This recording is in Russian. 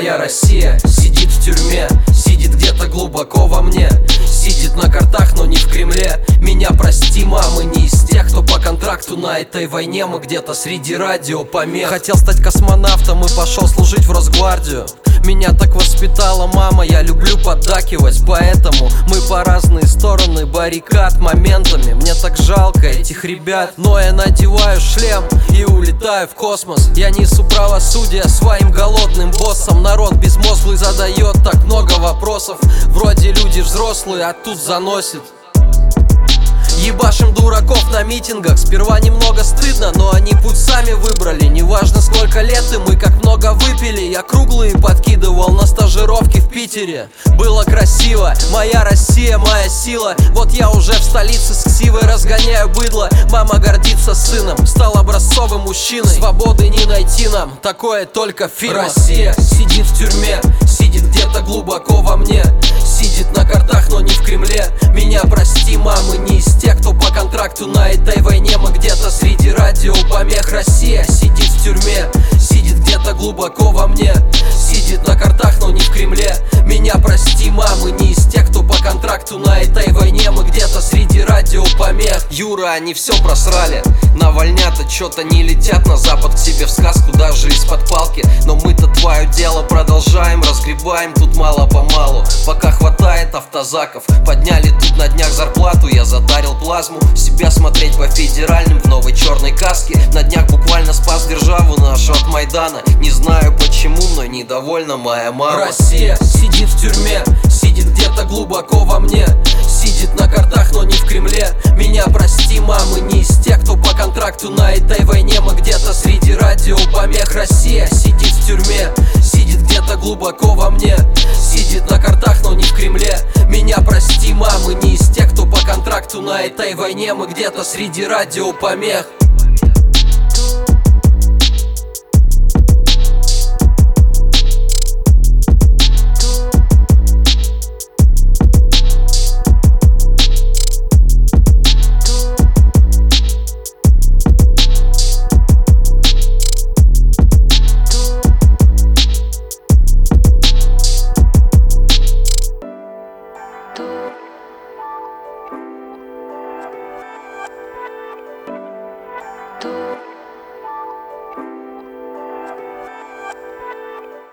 Моя Россия сидит в тюрьме, сидит где-то глубоко во мне, сидит на картах, но не в Кремле. Меня прости, мамы, не из тех, кто по контракту на этой войне. Мы где-то среди радиопомех. Хотел стать космонавтом и пошел служить в Росгвардию. Меня так воспитала мама, я люблю поддакивать, поэтому мы по разные стороны баррикад моментами. Мне так жалко этих ребят, но я надеваю шлем и улетаю в космос. Я несу правосудие своим голодным боссам. Народ безмозглый задает так много вопросов. Вроде люди взрослые, а тут заносит. Ебашим дураков на митингах. Сперва немного стыдно, но они путь сами выбрали. Неважно сколько лет им и как много выпили. Я круглые подкидывал на стажировки в Питере. Было красиво, моя Россия, моя сила. Вот я уже в столице с ксивой разгоняю быдло. Мама гордится сыном, стал образцовым мужчиной. Свободы не найти нам, такое только в фильмах. Россия сидит в тюрьме, сидит где-то глубоко во мне, сидит на картах, но не в Кремле. Меня прости, мамы, не из тех, кто по контракту на этой войне. Мы где-то среди радиопомех. Россия сидит в тюрьме, сидит где-то глубоко во мне, сидит на картах, но не в Кремле. Меня прости, мамы, не из тех, кто по контракту на этой войне. Мы где-то среди радиопомех. Юра, они все просрали. Навальнята чё-то не летят на запад к себе в сказку, даже из-под палки. Но мы-то твое дело продолжаем, разгребаем тут мало-помалу, пока хватает автозаков. Подняли тут на днях зарплату, я задарил плазму. Себя смотреть по федеральным в новой черной каске. На днях буквально спас державу нашу от Майдана. Не знаю почему, но недовольна моя мама. Россия сидит в тюрьме, сидит где-то глубоко во мне, сидит на картах, но не в Кремле. Меня прости, мамы, не из тех, кто по контракту на этой войне. Мы где-то среди радиопомех. Россия сидит в тюрьме, сидит где-то глубоко во мне, сидит на картах, но не в Кремле. Меня прости, мамы, не из тех, кто по контракту на этой войне. Мы где-то среди радиопомех. Tú